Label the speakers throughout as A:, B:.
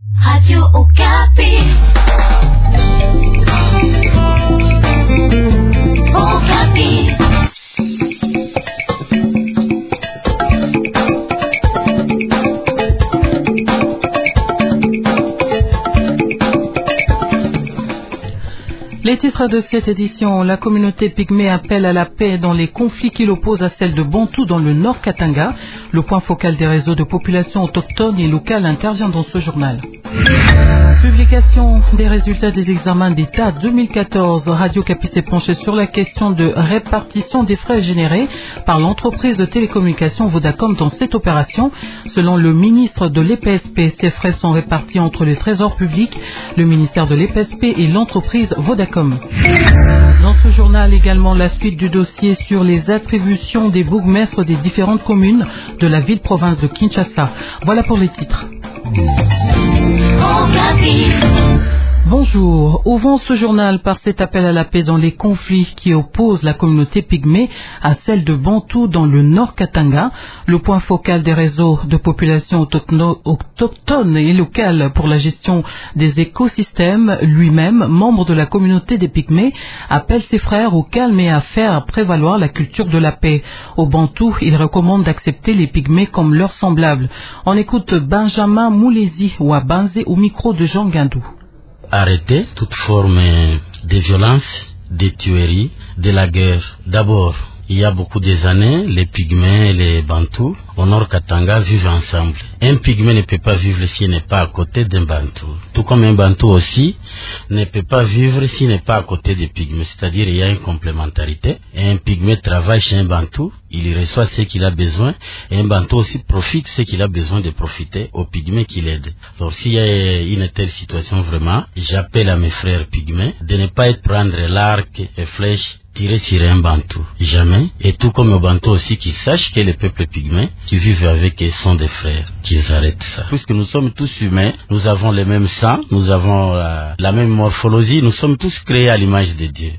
A: Radio Okapi. Okapi. Les titres de cette édition: la communauté pygmée appelle à la paix dans les conflits qui l'opposent à celle de Bantou dans le Nord Katanga. Le point focal des réseaux de population autochtone et locale intervient dans ce journal. Publication des résultats des examens d'État 2014. Radio Okapi s'est penché sur la question de répartition des frais générés par l'entreprise de télécommunications Vodacom dans cette opération. Selon le ministre de l'EPSP, ces frais sont répartis entre le Trésor public, le ministère de l'EPSP et l'entreprise Vodacom. Dans ce journal également, la suite du dossier sur les attributions des bourgmestres des différentes communes de la ville-province de Kinshasa. Voilà pour les titres. Bonjour. Ouvrons ce journal par cet appel à la paix dans les conflits qui opposent la communauté pygmée à celle de Bantou dans le Nord Katanga. Le point focal des réseaux de population autochtone et locale pour la gestion des écosystèmes, lui-même membre de la communauté des pygmées, appelle ses frères au calme et à faire prévaloir la culture de la paix. Au Bantou, il recommande d'accepter les pygmées comme leurs semblables. On écoute Benjamin Moulezi ou Abanze au micro de Jean Guindou.
B: Arrêter toute forme de violence, de tuerie, de la guerre. D'abord, il y a beaucoup des années, les pygmées et les bantous au Nord Katanga vivent ensemble. Un pygmée ne peut pas vivre s'il n'est pas à côté d'un bantou. Tout comme un bantou aussi ne peut pas vivre s'il n'est pas à côté des pygmées. C'est-à-dire il y a une complémentarité. Et un pygmée travaille chez un bantou, il reçoit ce qu'il a besoin, et un bantou aussi profite ce qu'il a besoin de profiter au pygmée qui l'aide. Alors s'il y a une telle situation vraiment, j'appelle à mes frères pygmées de ne pas prendre l'arc et flèche tirer sur un bantou. Jamais. Et tout comme au bantou aussi, qu'ils sachent que les peuples pygmées qui vivent avec eux sont des frères, qu'ils arrêtent ça. Puisque nous sommes tous humains, nous avons le même sang, nous avons la même morphologie, nous sommes tous créés à l'image de Dieu.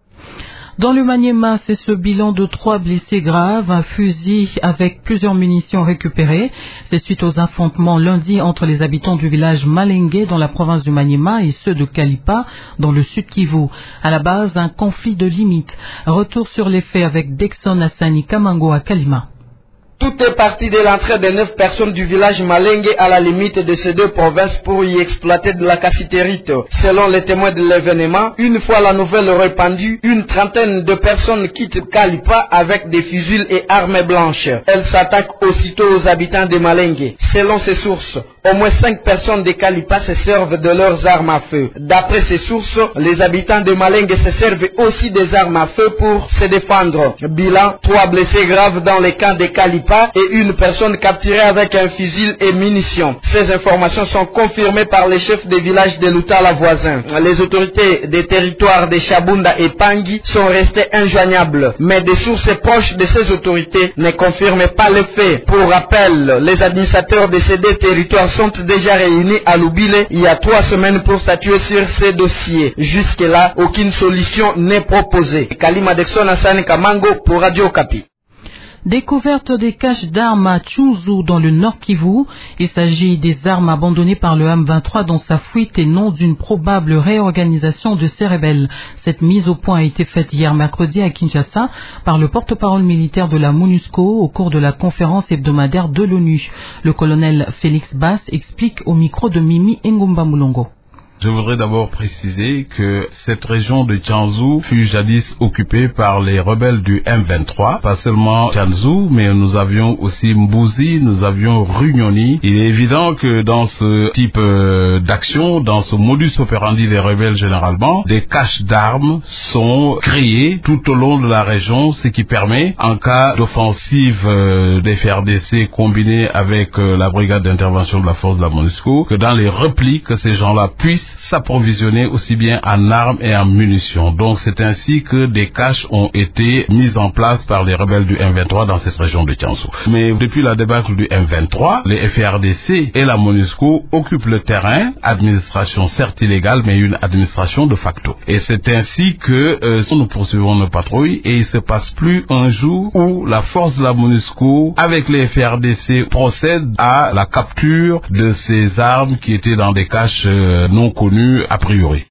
C: Dans le Maniema, c'est ce bilan de 3 blessés graves, un fusil avec plusieurs munitions récupérées. C'est suite aux affrontements lundi entre les habitants du village Malengue dans la province du Maniema et ceux de Kalipa dans le sud Kivu. À la base, un conflit de limites. Retour sur les faits avec Dexon Hassani Kamango à Kalima.
D: Tout est parti de l'entrée de 9 personnes du village Malengue à la limite de ces deux provinces pour y exploiter de la cassiterite. Selon les témoins de l'événement, une fois la nouvelle répandue, une trentaine de personnes quittent Kalipa avec des fusils et armes blanches. Elles s'attaquent aussitôt aux habitants de Malengue. Selon ces sources, au moins 5 personnes de Kalipa se servent de leurs armes à feu. D'après ces sources, les habitants de Malengue se servent aussi des armes à feu pour se défendre. Bilan, 3 blessés graves dans les camps de Kalipa et une personne capturée avec un fusil et munitions. Ces informations sont confirmées par les chefs des villages de Lutala voisins. Les autorités des territoires de Chabunda et Pangui sont restées injoignables, mais des sources proches de ces autorités ne confirment pas les faits. Pour rappel, les administrateurs de ces deux territoires sont déjà réunis à Lubile il y a 3 semaines pour statuer sur ces dossiers. Jusque-là, aucune solution n'est proposée. Kalima Dexon Hassani Kamango pour Radio Okapi.
C: Découverte des caches d'armes à Tchouzu dans le Nord Kivu. Il s'agit des armes abandonnées par le M23 dans sa fuite et non d'une probable réorganisation de ces rebelles. Cette mise au point a été faite hier mercredi à Kinshasa par le porte-parole militaire de la MONUSCO au cours de la conférence hebdomadaire de l'ONU. Le colonel Félix Bass explique au micro de Mimi Ngumba Mulongo.
E: Je voudrais d'abord préciser que cette région de Tchanzu fut jadis occupée par les rebelles du M23. Pas seulement Tchanzu, mais nous avions aussi Mbouzi, nous avions Runyoni. Il est évident que dans ce type d'action, dans ce modus operandi des rebelles généralement, des caches d'armes sont créées tout au long de la région, ce qui permet, en cas d'offensive des FARDC combinée avec la brigade d'intervention de la force de la MONUSCO, que dans les replis, que ces gens-là puissent s'approvisionner aussi bien en armes et en munitions. Donc c'est ainsi que des caches ont été mises en place par les rebelles du M23 dans cette région de Tianzhou. Mais depuis la débâcle du M23, les FARDC et la MONUSCO occupent le terrain, administration certes illégale, mais une administration de facto. Et c'est ainsi que nous poursuivons nos patrouilles et il se passe plus un jour où la force de la MONUSCO avec les FARDC procède à la capture de ces armes qui étaient dans des caches non connues a priori.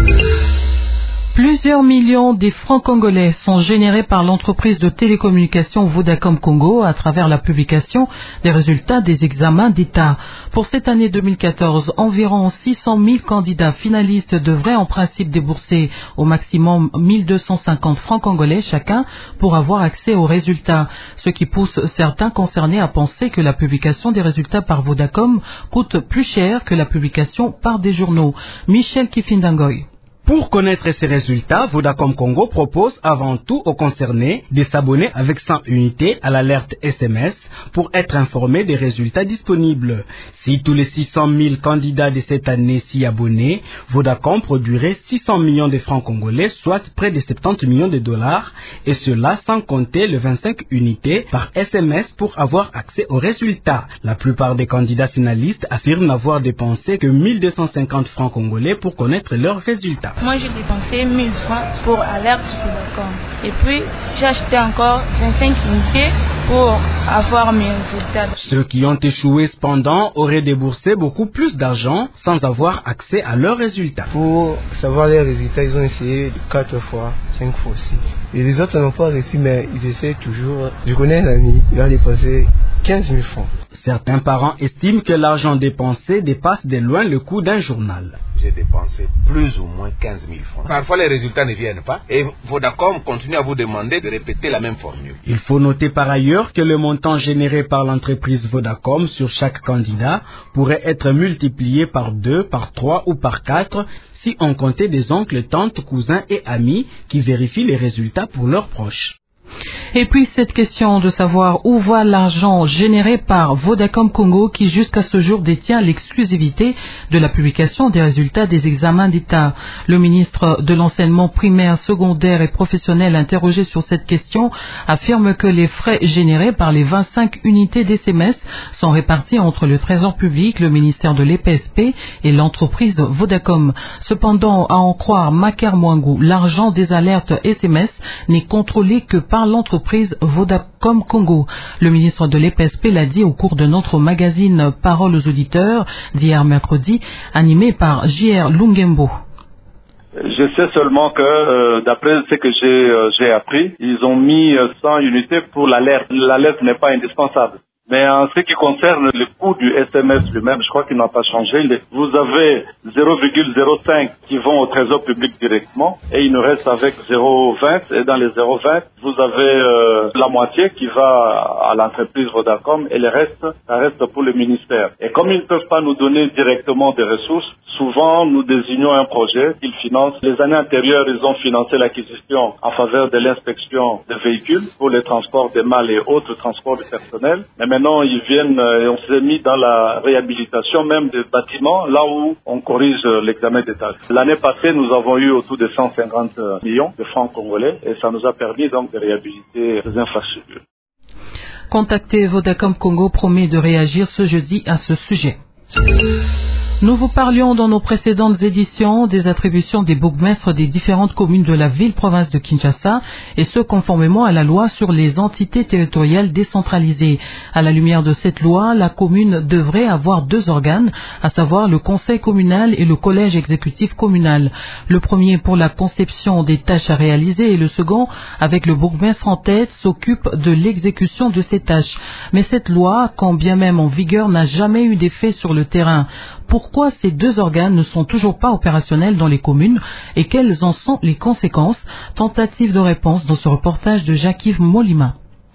A: Plusieurs millions des francs congolais sont générés par l'entreprise de télécommunications Vodacom Congo à travers la publication des résultats des examens d'État. Pour cette année 2014, environ 600 000 candidats finalistes devraient en principe débourser au maximum 1250 francs congolais chacun pour avoir accès aux résultats, ce qui pousse certains concernés à penser que la publication des résultats par Vodacom coûte plus cher que la publication par des journaux. Michel Kifindangoy.
F: Pour connaître ces résultats, Vodacom Congo propose avant tout aux concernés de s'abonner avec 100 unités à l'alerte SMS pour être informés des résultats disponibles. Si tous les 600 000 candidats de cette année s'y abonnaient, Vodacom produirait 600 millions de francs congolais, soit près de 70 millions de dollars, et cela sans compter les 25 unités par SMS pour avoir accès aux résultats. La plupart des candidats finalistes affirment n'avoir dépensé que 1250 francs congolais pour connaître leurs résultats.
G: Moi, j'ai dépensé 1000 francs pour alerte sur Vodacom. Et puis, j'ai acheté encore 25 unités pour avoir mes résultats.
F: Ceux qui ont échoué cependant auraient déboursé beaucoup plus d'argent sans avoir accès à leurs résultats.
H: Pour savoir les résultats, ils ont essayé 4 fois, 5 fois aussi. Et les autres n'ont pas réussi, mais ils essaient toujours. Je connais un ami, il a dépensé 15 000 francs.
F: Certains parents estiment que l'argent dépensé dépasse de loin le coût d'un journal.
I: J'ai dépensé plus ou moins 15 000 francs. Parfois, les résultats ne viennent pas et Vodacom continue à vous demander de répéter la même formule.
F: Il faut noter par ailleurs que le montant généré par l'entreprise Vodacom sur chaque candidat pourrait être multiplié par 2, par 3 ou par 4 si on comptait des oncles, tantes, cousins et amis qui vérifient les résultats pour leurs proches.
A: Et puis cette question de savoir où va l'argent généré par Vodacom Congo qui jusqu'à ce jour détient l'exclusivité de la publication des résultats des examens d'État. Le ministre de l'enseignement primaire, secondaire et professionnel interrogé sur cette question affirme que les frais générés par les 25 unités d'SMS sont répartis entre le Trésor public, le ministère de l'EPSP et l'entreprise Vodacom. Cependant, à en croire Maker Mwangou, l'argent des alertes SMS n'est contrôlé que par l'entreprise Vodacom Congo. Le ministre de l'EPSP l'a dit au cours de notre magazine Parole aux auditeurs d'hier mercredi, animé par J.R. Lungembo.
J: Je sais seulement que, d'après ce que j'ai appris, ils ont mis 100 unités pour l'alerte. L'alerte n'est pas indispensable. Mais en ce qui concerne le coût du SMS lui-même, je crois qu'il n'a pas changé. Vous avez 0,05 qui vont au Trésor public directement et il nous reste avec 0,20. Et dans les 0,20, vous avez la moitié qui va à l'entreprise Vodacom et le reste, ça reste pour le ministère. Et comme ils ne peuvent pas nous donner directement des ressources, souvent nous désignons un projet qu'ils financent. Les années antérieures, ils ont financé l'acquisition en faveur de l'inspection des véhicules pour les transports des malles et autres transports du personnel. Mais maintenant, ils viennent et on s'est mis dans la réhabilitation même des bâtiments, là où on corrige l'examen d'État. L'année passée, nous avons eu autour de 150 millions de francs congolais et ça nous a permis donc de réhabiliter les infrastructures.
A: Contactez Vodacom Congo promet de réagir ce jeudi à ce sujet. Nous vous parlions dans nos précédentes éditions des attributions des bourgmestres des différentes communes de la ville-province de Kinshasa et ce conformément à la loi sur les entités territoriales décentralisées. À la lumière de cette loi, la commune devrait avoir 2 organes, à savoir le conseil communal et le collège exécutif communal. Le premier pour la conception des tâches à réaliser et le second, avec le bourgmestre en tête, s'occupe de l'exécution de ces tâches. Mais cette loi, quand bien même en vigueur, n'a jamais eu d'effet sur le terrain. Pourquoi ces 2 organes ne sont toujours pas opérationnels dans les communes et quelles en sont les conséquences? Tentative de réponse dans ce reportage de Jacques-Yves Molima.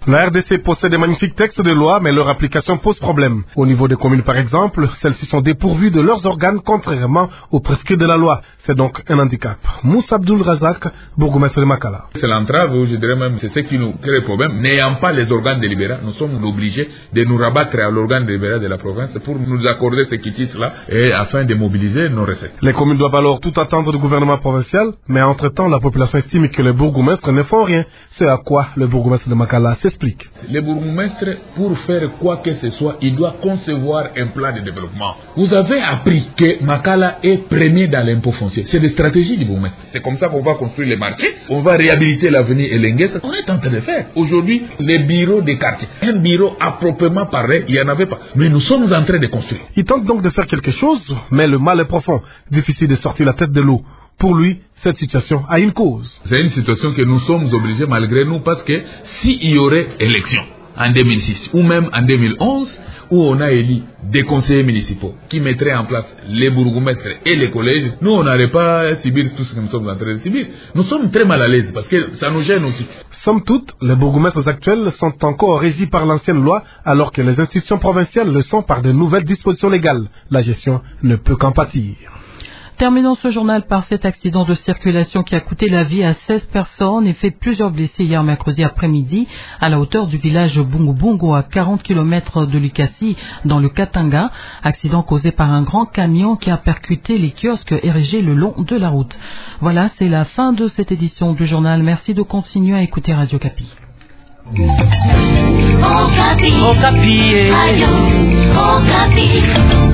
K: La RDC possède des magnifiques textes de loi, mais leur application pose problème. Au niveau des communes, par exemple, celles-ci sont dépourvues de leurs organes, contrairement aux prescrits de la loi. C'est donc un handicap. Moussa Abdul Razak, bourgmestre de Makala.
L: C'est l'entrave, je dirais même, c'est ce qui nous crée problème. N'ayant pas les organes délibérants, nous sommes obligés de nous rabattre à l'organe délibérant de la province pour nous accorder ces quitus-là et afin de mobiliser nos recettes.
K: Les communes doivent alors tout attendre du gouvernement provincial, mais entre-temps, la population estime que les bourgmestres ne font rien. C'est à quoi le bourgmestre de Makala s'explique.
L: Les bourgmestres, pour faire quoi que ce soit, ils doivent concevoir un plan de développement. Vous avez appris que Makala est premier dans l'impôt foncier. C'est des stratégies du bourgmestre. C'est comme ça qu'on va construire les marchés, on va réhabiliter l'avenue Elengues. On est en train de faire. Aujourd'hui, les bureaux des quartiers. Un bureau à proprement parler, il n'y en avait pas. Mais nous sommes en train de construire.
K: Il tente donc de faire quelque chose, mais le mal est profond. Difficile de sortir la tête de l'eau. Pour lui, cette situation a une cause.
L: C'est une situation que nous sommes obligés malgré nous parce que s'il y aurait élection en 2006 ou même en 2011 où on a élu des conseillers municipaux qui mettraient en place les bourgmestres et les collèges, nous on n'aurait pas à subir tout ce que nous sommes en train de subir. Nous sommes très mal à l'aise parce que ça nous gêne aussi.
K: Somme toute, les bourgmestres actuels sont encore régis par l'ancienne loi alors que les institutions provinciales le sont par de nouvelles dispositions légales. La gestion ne peut qu'en pâtir.
A: Terminons ce journal par cet accident de circulation qui a coûté la vie à 16 personnes et fait plusieurs blessés hier mercredi après-midi à la hauteur du village Bungu à 40 km de Lukasi dans le Katanga. Accident causé par un grand camion qui a percuté les kiosques érigés le long de la route. Voilà, c'est la fin de cette édition du journal. Merci de continuer à écouter Radio Kapi.
M: Okapi. Okapi. Radio Okapi.